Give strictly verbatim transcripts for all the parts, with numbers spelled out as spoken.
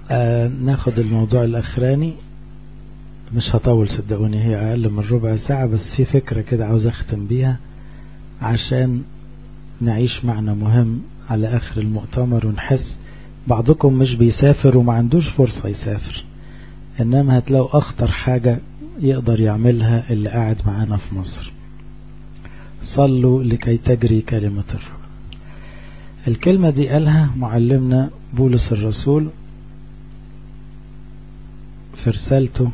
آه ناخد الموضوع الأخراني، مش هطول صدقوني، هي أقل من ربع ساعة، بس في فكرة كده عاوز أختم بيها عشان نعيش معنى مهم على آخر المؤتمر ونحس. بعضكم مش بيسافر وما عندوش فرصة يسافر، إنما هتلاقوا أخطر حاجة يقدر يعملها اللي قاعد معانا في مصر: صلوا لكي تجري كلمة الرب. الكلمة دي قالها معلمنا بولس الرسول في رسالته،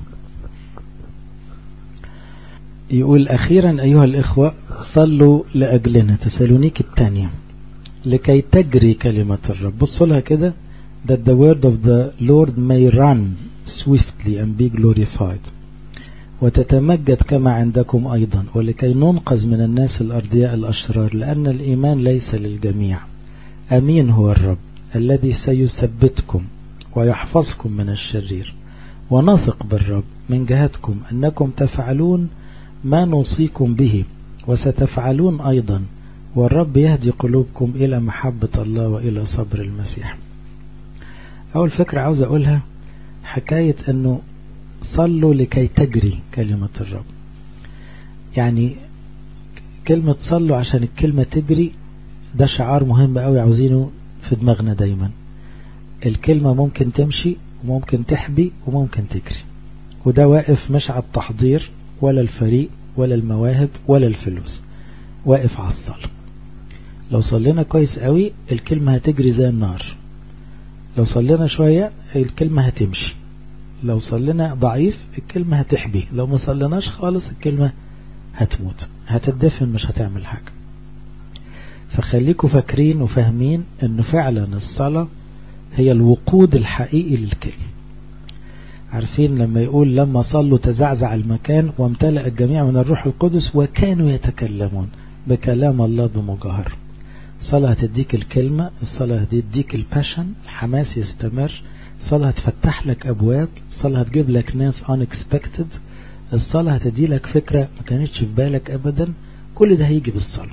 يقول: أخيرا أيها الإخوة صلوا لأجلنا، تسالونيك الثانية، لكي تجري كلمة الرب. بصوا لها كده: that the word of the Lord may run swiftly and be glorified، وتتمجد كما عندكم أيضا، ولكي ننقذ من الناس الأرضياء الأشرار، لأن الإيمان ليس للجميع. أمين هو الرب الذي سيثبتكم ويحفظكم من الشرير، ونثق بالرب من جهتكم أنكم تفعلون ما نوصيكم به وستفعلون أيضا، والرب يهدي قلوبكم إلى محبة الله وإلى صبر المسيح. أول فكرة عاوز أقولها حكاية أنه صلوا لكي تجري كلمة الرب. يعني كلمة صلوا عشان الكلمة تجري، ده شعار مهم قوي عاوزينه في دماغنا دايما. الكلمة ممكن تمشي وممكن تحبي وممكن تجري، وده واقف مش على التحضير ولا الفريق ولا المواهب ولا الفلوس، واقف على الصلاة. لو صلينا كويس قوي الكلمة هتجري زي النار، لو صلينا شوية الكلمة هتمشي، لو صلينا ضعيف الكلمة هتحبي، لو ما صليناش خالص الكلمة هتموت، هتدفن، مش هتعمل حاجة. فخليكوا فاكرين وفاهمين انه فعلا الصلاة هي الوقود الحقيقي للكلمة. عارفين لما يقول: لما صلوا تزعزع المكان وامتلأ الجميع من الروح القدس وكانوا يتكلمون بكلام الله بمجاهرة. الصلاة هتديك الكلمة، الصلاة هتديك الباشن، الحماس يستمر، الصلاة هتفتح لك أبواب، الصلاة هتجيب لك ناس unexpected، الصلاة هتدي لك فكرة ما كانتش في بالك أبدا. كل ده هيجي بالصلاة.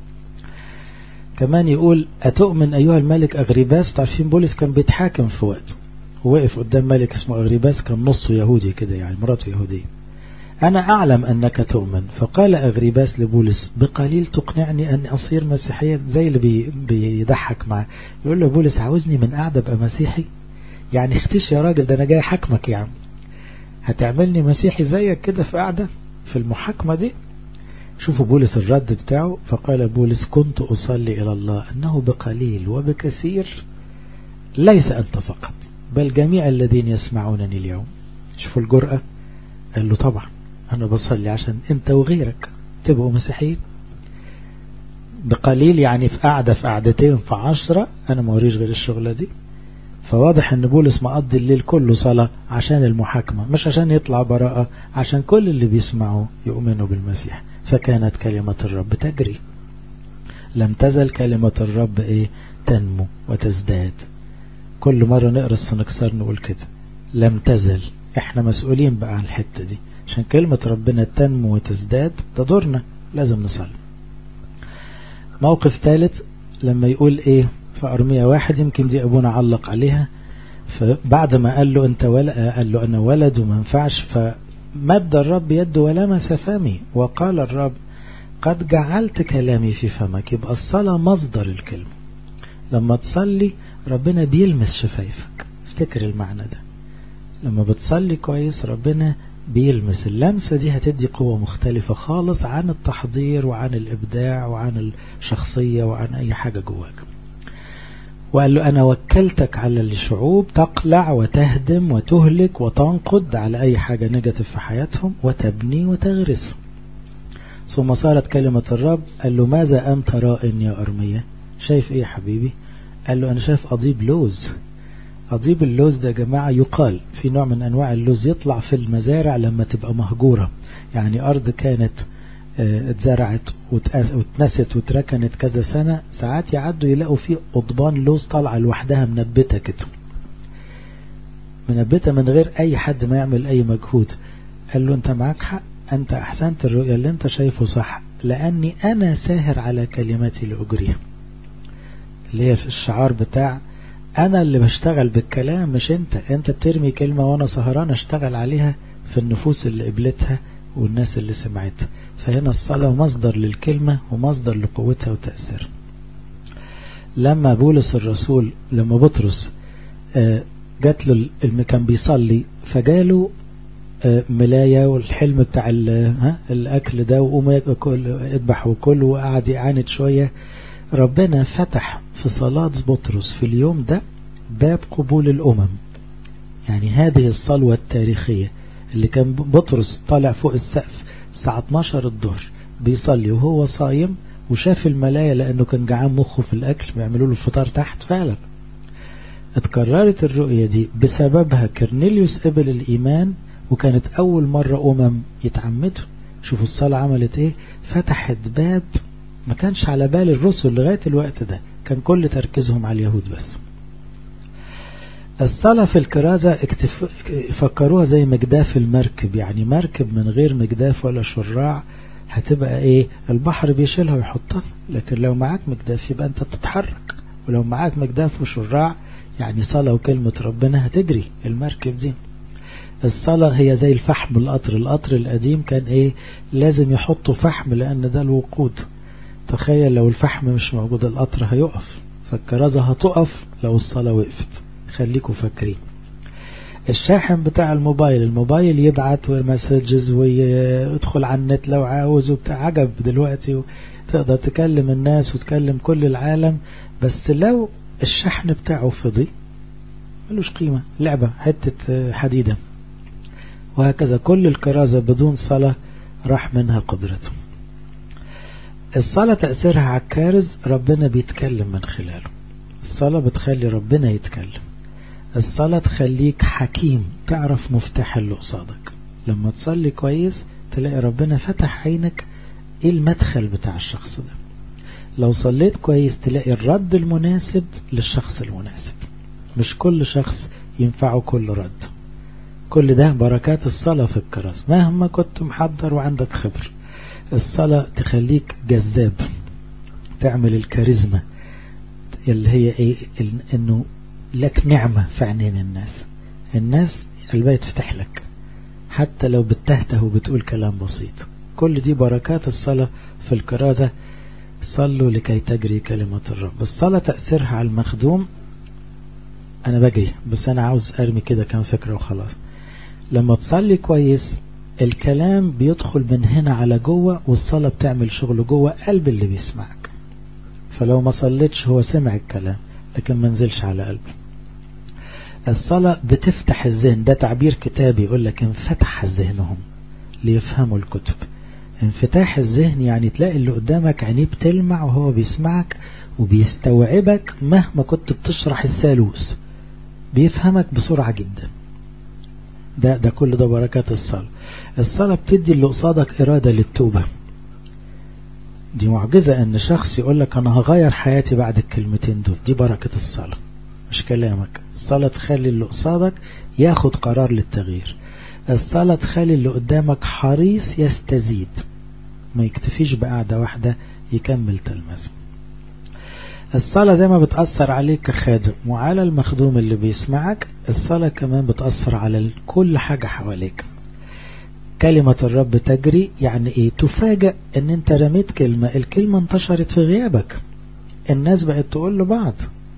كمان يقول: أتؤمن أيها الملك أغريباس. تعرفين بولس كان بيتحاكم في وقت، ووقف قدام ملك اسمه أغريباس، كان نصه يهودي كده، يعني مراته يهودية. أنا أعلم أنك تؤمن. فقال أغريباس لبولس: بقليل تقنعني أن أصير مسيحيا؟ زي اللي بي بيضحك معه، يقول له: بولس عاوزني من قاعدة أبقى مسيحي؟ يعني اختش يا راجل، ده أنا جاي حكمك، يعني هتعملني مسيحي زيك كده في قاعدة في المحاكمة دي؟ شوفوا بولس الرد بتاعه. فقال بولس: كنت أصلي إلى الله أنه بقليل وبكثير ليس أنت فقط بل جميع الذين يسمعونني اليوم. شوفوا الجرأة. قال له: طبعا أنا بصلي عشان أنت وغيرك تبقوا مسيحيين. بقليل يعني في قعدة، في قعدتين، في عشرة، أنا ما وريش غير الشغلة دي. فواضح أن بولس مقضي الليل كله صلاة عشان المحاكمة، مش عشان يطلع براءة، عشان كل اللي بيسمعوا يؤمنوا بالمسيح. فكانت كلمة الرب تجري. لم تزل كلمة الرب إيه؟ تنمو وتزداد. كل مرة نقرأ السنكسار نقول كده: لم تزل. احنا مسؤولين بقى عن الحتة دي، عشان كلمة ربنا تنمو وتزداد تضرنا، لازم نصلي. موقف ثالث لما يقول ايه في أرمية واحد، يمكن دي أبونا علق عليها. فبعد ما قال له انت ولا قال له انا ولد وما ينفعش، فمد الرب يده ولمس فمي وقال الرب: قد جعلت كلامي في فمك. يبقى الصلاة مصدر الكلمة. لما تصلي ربنا بيلمس شفايفك. افتكر المعنى ده، لما بتصلي كويس ربنا بيلمس. اللمسة دي هتدي قوة مختلفة خالص عن التحضير وعن الإبداع وعن الشخصية وعن أي حاجة جواك. وقال له: أنا وكلتك على الشعوب تقلع وتهدم وتهلك وتنقض على أي حاجة نيجاتيف في حياتهم، وتبني وتغرس. ثم صارت كلمة الرب. قال له: ماذا أنت رائن يا أرمية؟ شايف إيه يا حبيبي؟ قال له: أنا شايف أضيب لوز. أضيب اللوز ده يا جماعة يقال في نوع من أنواع اللوز يطلع في المزارع لما تبقى مهجورة، يعني أرض كانت اتزرعت واتنست وتركنت كذا سنة، ساعات يعدوا يلاقوا فيه قضبان لوز طالعة لوحدها منبتة كده، منبتة من غير أي حد ما يعمل أي مجهود. قال له: أنت معاك حق، أنت أحسنت الرؤية، اللي أنت شايفه صح، لأني أنا ساهر على كلماتي لأجريها. اللي هي في الشعار بتاع انا اللي بشتغل بالكلام مش انت. انت بترمي كلمة وانا سهران اشتغل عليها في النفوس اللي قبلتها والناس اللي سمعتها. فهنا الصلاة مصدر للكلمة ومصدر لقوتها وتأثيرها. لما بولس الرسول لما بطرس جات له اللي كان بيصلي فجاله ملاية والحلم بتاع الأكل ده وقوم اذبح وكل وقعد يعاند شوية، ربنا فتح في صلاة بطرس في اليوم ده باب قبول الأمم. يعني هذه الصلوة التاريخية اللي كان بطرس طالع فوق السقف الساعة اتناشر الظهر بيصلي وهو صايم وشاف الملاية لأنه كان جعان مخه في الأكل بيعملوا له الفطار تحت. فعلا اتكررت الرؤية دي بسببها كرنيليوس قبل الإيمان وكانت أول مرة أمم يتعمدوا. شوفوا الصلاة عملت إيه، فتحت باب ما كانش على بال الرسل لغاية الوقت ده، كان كل تركيزهم على اليهود بس. الصلاة في الكرازة اكتف... فكروها زي مجداف المركب. يعني مركب من غير مجداف ولا شراع هتبقى ايه، البحر بيشيلها ويحطها، لكن لو معاك مجداف يبقى انت بتتحرك، ولو معاك مجداف وشراع يعني صلاة وكلمة ربنا هتجري المركب دي. الصلاة هي زي الفحم القطر. القطر القديم كان ايه، لازم يحطوا فحم لان ده الوقود. تخيل لو الفحم مش موجود القطر هيقف، فالكرازة هتقف لو الصلاة وقفت. خليكوا فاكرين الشاحن بتاع الموبايل، الموبايل يبعت مسجز ويدخل على النت لو عاوز وبتاع عجب دلوقتي، تقدر تكلم الناس وتكلم كل العالم، بس لو الشحن بتاعه فضي ملوش قيمة، لعبة حتة حديدة. وهكذا كل الكرازة بدون صلاة راح منها قدرته. الصلاة تأثيرها على الكارز، ربنا بيتكلم من خلاله. الصلاة بتخلي ربنا يتكلم. الصلاة تخليك حكيم تعرف مفتاح اللي قصادك. لما تصلي كويس تلاقي ربنا فتح عينك ايه المدخل بتاع الشخص ده. لو صليت كويس تلاقي الرد المناسب للشخص المناسب. مش كل شخص ينفعه كل رد. كل ده بركات الصلاة في الكرازة مهما كنت محضر وعندك خبر. الصلاة تخليك جذاب، تعمل الكاريزما اللي هي ايه، انه لك نعمة في عينين الناس. الناس قلبها يتفتح لك حتى لو بتهته وبتقول كلام بسيط. كل دي بركات الصلاة في الكرازة. صلوا لكي تجري كلمة الرب. الصلاة تأثيرها على المخدوم، انا بجري بس انا عاوز ارمي كده كام فكرة وخلاص. لما تصلي كويس الكلام بيدخل من هنا على جوه، والصلاة بتعمل شغل جوه قلب اللي بيسمعك. فلو ما صليتش هو سمع الكلام لكن ما نزلش على قلبه. الصلاة بتفتح الذهن، ده تعبير كتابي يقول لك انفتح ذهنهم ليفهموا الكتب. انفتاح الذهن يعني تلاقي اللي قدامك عينيه بتلمع وهو بيسمعك وبيستوعبك مهما كنت بتشرح الثالوث، بيفهمك بسرعة جدا. ده ده كل ده بركات الصلاة. الصلاة بتدي اللي قصادك إرادة للتوبة. دي معجزة ان شخص يقول لك انا هغير حياتي بعد الكلمتين دول. دي بركة الصلاة مش كلامك. الصلاة تخلي اللي قصادك ياخد قرار للتغيير. الصلاة تخلي اللي قدامك حريص يستزيد، ما يكتفيش بقعدة واحدة، يكمل تلمذ. الصلاة زي ما بتأثر عليك كخادم وعلى المخدوم اللي بيسمعك، الصلاة كمان بتأثر على كل حاجة حواليك. كلمة الرب تجري يعني ايه، تفاجأ ان انت رميت كلمة، الكلمة انتشرت في غيابك، الناس بقت تقول لبعض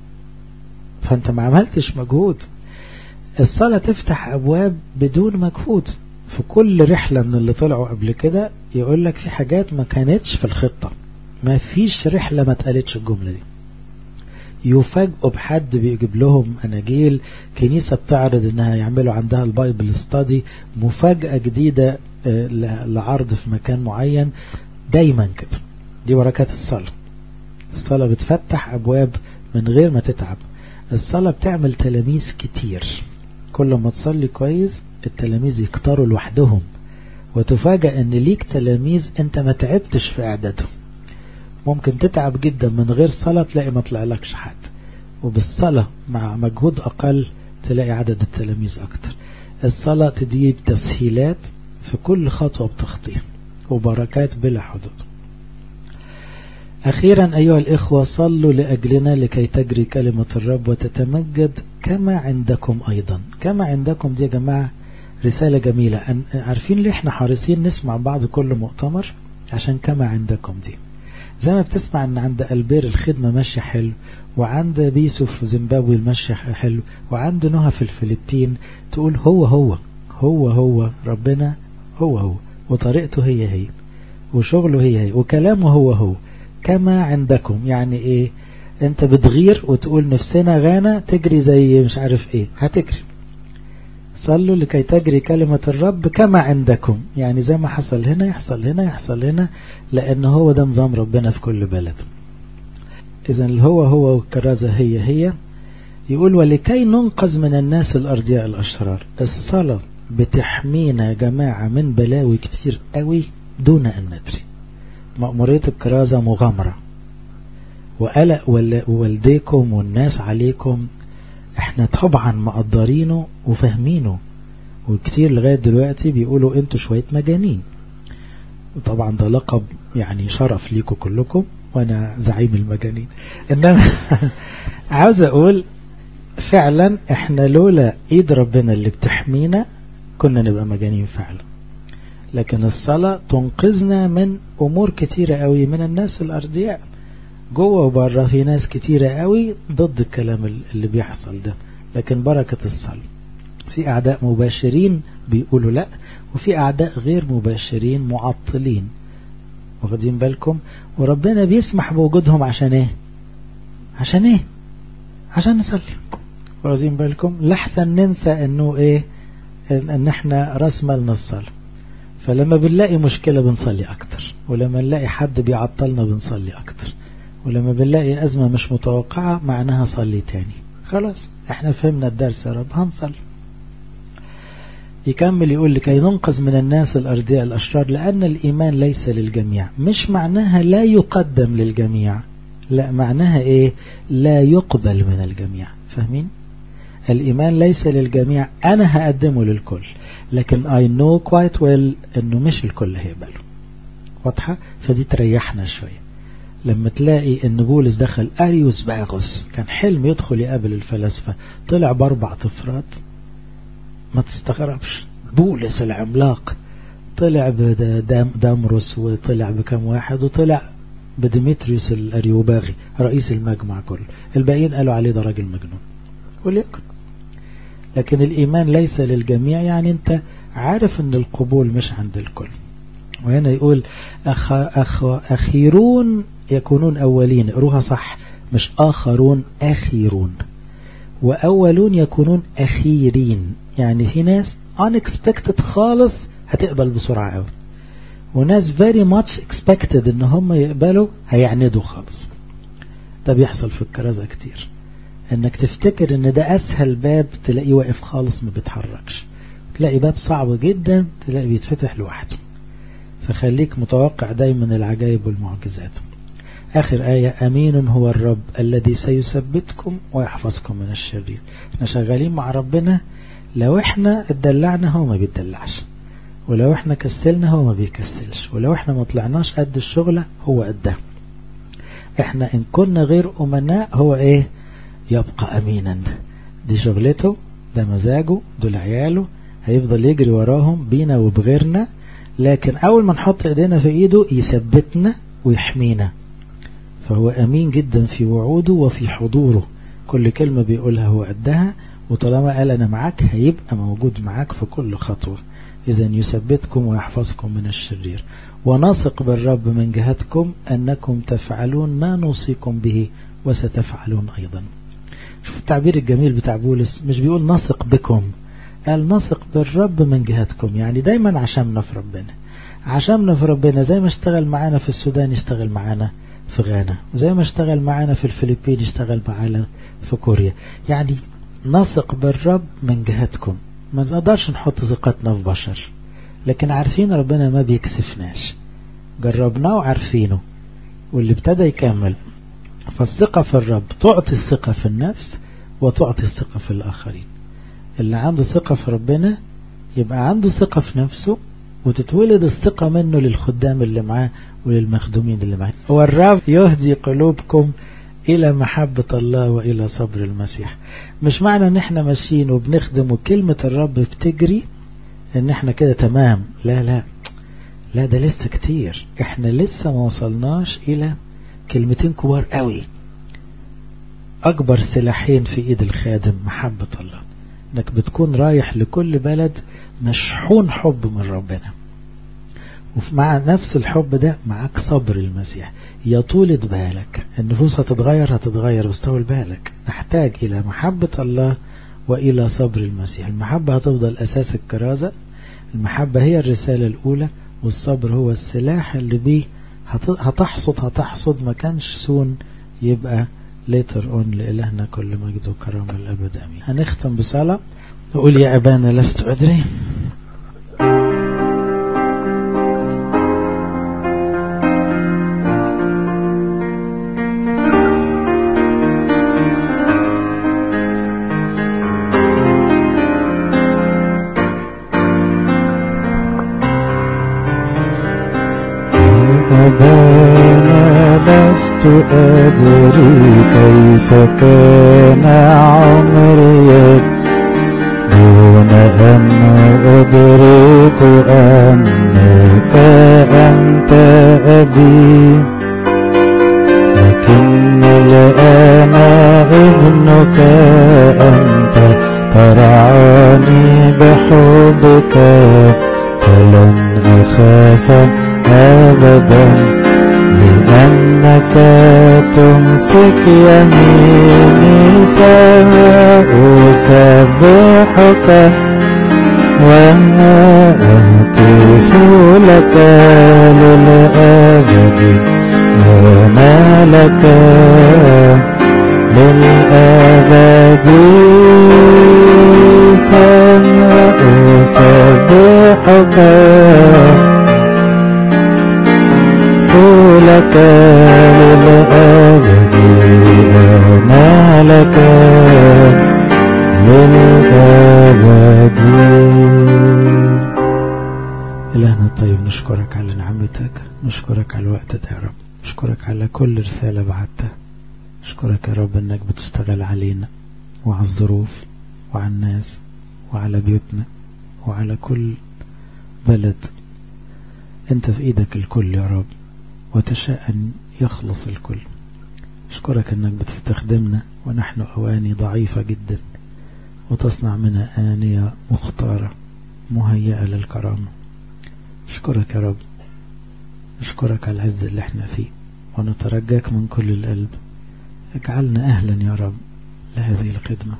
فانت ما عملتش مجهود. الصلاة تفتح ابواب بدون مجهود. في كل رحلة من اللي طلعوا قبل كده يقول لك في حاجات ما كانتش في الخطة، ما فيش رحلة ما اتقالتش الجملة دي. يفاجئوا بحد بيجيب لهم اناجيل، كنيسة بتعرض انها يعملوا عندها البايبل ستادي، مفاجأة جديدة لعرض في مكان معين. دايما كده، دي بركات الصلاة. الصلاة بتفتح ابواب من غير ما تتعب. الصلاة بتعمل تلاميذ كتير. كل ما تصلي كويس التلاميذ يكتروا لوحدهم، وتفاجأ ان ليك تلاميذ انت ما تعبتش في اعدادهم. ممكن تتعب جدا من غير صلاة تلاقي ما طلع لكش حد، وبالصلاة مع مجهود أقل تلاقي عدد التلاميذ أكتر. الصلاة تجيب تسهيلات في كل خطوة بتخطيها وبركات بلا حدود. أخيرا أيها الإخوة صلوا لأجلنا لكي تجري كلمة الرب وتتمجد كما عندكم أيضا. كما عندكم دي يا جماعة رسالة جميلة. عارفين ليه احنا حريصين نسمع بعض كل مؤتمر؟ عشان كما عندكم دي زي ما بتسمع ان عند ألبير الخدمة ماشية حلو، وعند بيسو في زيمبابوي المشي حلو، وعند نهى في الفلبين، تقول هو هو هو هو ربنا هو هو، وطريقته هي هي، وشغله هي هي، وكلامه هو هو. كما عندكم يعني ايه؟ انت بتغير وتقول نفسنا غانا تجري زي مش عارف ايه، هتجري. صلوا لكي تجري كلمة الرب كما عندكم، يعني زي ما حصل هنا يحصل هنا يحصل هنا، لأن هو ده نظام ربنا في كل بلد. إذن الهو هو والكرازة هي هي. يقول ولكي ننقذ من الناس الأرضياء الأشرار. الصلاة بتحمينا جماعة من بلاوي كتير قوي دون أن ندري. مأمورية الكرازة مغامرة وقلق والديكم والناس عليكم، احنا طبعا مقدرينه وفهمينه، وكتير لغاية دلوقتي بيقولوا انتوا شوية مجانين. طبعا ده لقب يعني شرف ليكم كلكم، وانا زعيم المجانين. انما عاوز اقول فعلا احنا لولا ايد ربنا اللي بتحمينا كنا نبقى مجانين فعلا. لكن الصلاة تنقذنا من امور كتيرة قوي، من الناس الارضياء جوه وبره. في ناس كتيرة قوي ضد الكلام اللي بيحصل ده، لكن بركة الصلاة. في اعداء مباشرين بيقولوا لا، وفي اعداء غير مباشرين معطلين، واخدين بالكم؟ وربنا بيسمح بوجودهم عشان ايه؟ عشان ايه؟ عشان نصلي. واخدين بالكم؟ لحسن ننسى انه ايه؟ ان احنا راس مالنا الصلاة. فلما بنلاقي مشكلة بنصلي اكتر، ولما نلاقي حد بيعطلنا بنصلي اكتر، ولما بنلاقي أزمة مش متوقعة معناها صلي تاني. خلاص احنا فهمنا الدرس يا رب، هنصلي. يكمل يقول لكي ننقذ من الناس الأرضياء الأشرار، لأن الإيمان ليس للجميع. مش معناها لا يقدم للجميع، لا معناها ايه؟ لا يقبل من الجميع. فاهمين؟ الإيمان ليس للجميع، أنا هقدمه للكل، لكن I know quite well أنه مش الكل هيقبله. واضحة؟ فدي تريحنا شوية. لما تلاقي ان بولس دخل أريوس باغوس، كان حلم يدخل يقابل الفلاسفة، طلع باربع طفرات، ما تستغربش. بولس العملاق طلع بدامروس، وطلع بكم واحد، وطلع بديمتريوس الأريوباغي رئيس المجمع كله. الباقيين قالوا عليه ده راجل مجنون. وليكن لكن الإيمان ليس للجميع، يعني انت عارف ان القبول مش عند الكل. وهنا يقول أخ أخ أخيرون يكونون أولين، اقروها صح، مش آخرون، أخيرون. وأولون يكونون أخيرين، يعني في ناس unexpected خالص هتقبل بسرعة قوي، وناس very much expected ان هم يقبلوا هيعندوا خالص. ده بيحصل في الكرازة كتير، انك تفتكر ان ده اسهل باب تلاقيه واقف خالص ما بيتحركش، تلاقي باب صعب جدا تلاقي بيتفتح لوحده. فخليك متوقع دايما العجائب والمعجزات. آخر آية، أمين هو الرب الذي سيثبتكم ويحفظكم من الشرير. احنا شغالين مع ربنا، لو احنا اتدلعنا هو ما بيتدلعش، ولو احنا كسلنا هو ما بيكسلش، ولو احنا ما طلعناش قد الشغلة هو قدها. احنا ان كنا غير أمناء هو ايه؟ يبقى أمينا. دي شغلته، ده مزاجه، دول عياله، هيفضل يجري وراهم بينا وبغيرنا، لكن أول ما نحط إيدينا في إيده يثبتنا ويحمينا. فهو أمين جدا في وعوده وفي حضوره، كل كلمة بيقولها هو قدها، وطالما قال أنا معاك هيبقى موجود معاك في كل خطوة. إذن يثبتكم ويحفظكم من الشرير. ونثق بالرب من جهتكم أنكم تفعلون ما نوصيكم به وستفعلون أيضا. شوف التعبير الجميل بتاع بولس، مش بيقول نثق بكم، قال نثق بالرب من جهتكم، يعني دايما عشمنا في ربنا، عشمنا في ربنا. زي ما اشتغل معانا في السودان يشتغل معانا في غانا، زي ما اشتغل معانا في الفلبين يشتغل معانا في كوريا. يعني نثق بالرب من جهتكم. ما نقدرش نحط ثقتنا في بشر، لكن عارفين ربنا ما بيكسفناش، جربناه وعارفينه، واللي ابتدى يكمل. فالثقة في الرب تعطي الثقة في النفس وتعطي الثقة في الآخرين. اللي عنده ثقة في ربنا يبقى عنده ثقة في نفسه وتتولد الثقة منه للخدام اللي معاه وللمخدومين اللي معاه. والرب يهدي قلوبكم إلى محبة الله وإلى صبر المسيح. مش معنى ان احنا ماشيين وبنخدم وكلمة الرب بتجري ان احنا كده تمام، لا لا لا، ده لسه كتير. احنا لسه ما وصلناش الى كلمتين كبار قوي. اكبر سلاحين في ايد الخادم محبة الله، انك بتكون رايح لكل بلد مشحون حب من ربنا، ومع نفس الحب ده معاك صبر المسيح. يا طولة بالك، النفوس هتتغير هتتغير بس طول بالك. نحتاج الى محبة الله والى صبر المسيح. المحبة هتفضل اساس الكرازة، المحبة هي الرسالة الاولى، والصبر هو السلاح اللي بيه هتحصد هتحصد ما كانش سون يبقى later on. لإلهنا كل مجد وكرامة الأبد أمين. هنختم بصلاة نقول: يا أبانا لست أدري أدري كيف كان عمري دون أن أدرك أنك أنت أبي، لكن الآن ابنك أنت ترعاني بحبك، فلن أخاف أبدا لأنك تمسك يميني. سأسبحك وأنا أهتف لك للأبد، وأنا لك للأبد. سأسبحك لك للأبد، أنا لك للأبد. إلهنا الطيب، نشكرك على نعمتك، نشكرك على الوقت ده يا رب، نشكرك على كل رسالة بعتها، نشكرك يا رب انك بتشتغل علينا وعلى الظروف وعلى الناس وعلى بيوتنا وعلى كل بلد. انت في ايدك الكل يا رب، وتشاء أن يخلص الكل. أشكرك أنك بتستخدمنا ونحن أواني ضعيفة جدا، وتصنع منها آنية مختارة مهيئة للكرامة. أشكرك يا رب، أشكرك على العز اللي احنا فيه، ونترجاك من كل القلب اجعلنا أهلا يا رب لهذه الخدمة.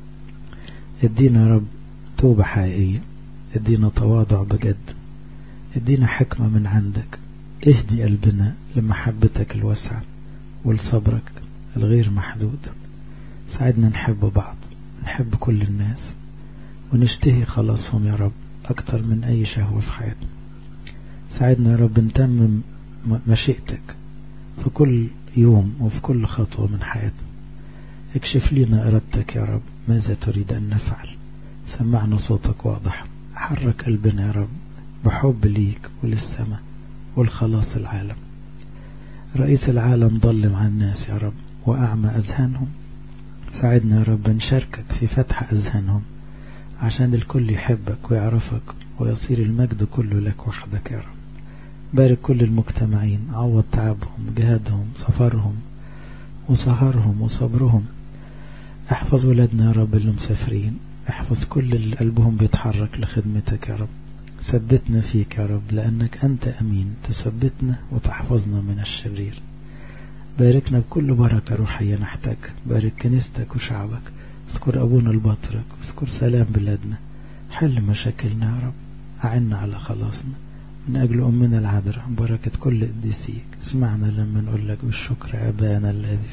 ادينا يا رب توبة حقيقية، ادينا تواضع بجد، ادينا حكمة من عندك، اهدي قلبنا لمحبتك الواسعة ولصبرك الغير محدود. ساعدنا نحب بعض، نحب كل الناس، ونشتهي خلاصهم يا رب أكتر من أي شهوة في حياتنا. ساعدنا يا رب نتمم مشيئتك في كل يوم وفي كل خطوة من حياتنا. اكشف لنا إرادتك يا رب، ماذا تريد أن نفعل. سمعنا صوتك واضح، حرك قلبنا يا رب بحب ليك وللسماء والخلاص العالم. رئيس العالم ظلم على الناس يا رب وأعمى أذهانهم، ساعدنا يا رب نشاركك في فتح أذهانهم عشان الكل يحبك ويعرفك ويصير المجد كله لك وحدك يا رب. بارك كل المجتمعين، عوض تعبهم جهادهم سفرهم وسهرهم وصبرهم. احفظ ولادنا يا رب اللي مسافرين، احفظ كل اللي قلبهم بيتحرك لخدمتك يا رب. ثبتنا فيك يا رب لأنك أنت أمين، تثبتنا وتحفظنا من الشرير. باركنا بكل بركة روحية نحتاج، بارك كنيستك وشعبك، اذكر أبونا البطرك، اذكر سلام بلادنا، حل مشاكلنا يا رب، أعنا على خلاصنا من أجل أمنا العذراء. بركة كل قديسيك، اسمعنا لما نقول لك بالشكر أبانا الذي.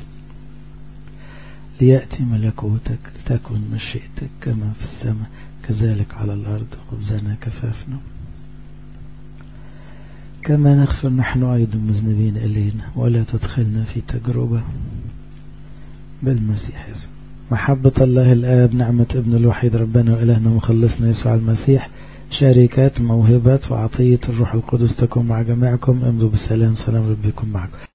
ليأتي ملكوتك، تكن مشيئتك كما في السماء كذلك على الأرض. خبزنا كفافنا كما نغفر نحن أيضا مذنبين إلينا، ولا تدخلنا في تجربة بالمسيح يسوع. محبة الله الآب، نعمة ابن الوحيد ربنا وإلهنا مخلصنا يسوع المسيح، شركات موهبة وعطية الروح القدس تكون مع جميعكم. امضوا بالسلام، سلام ربكم معكم.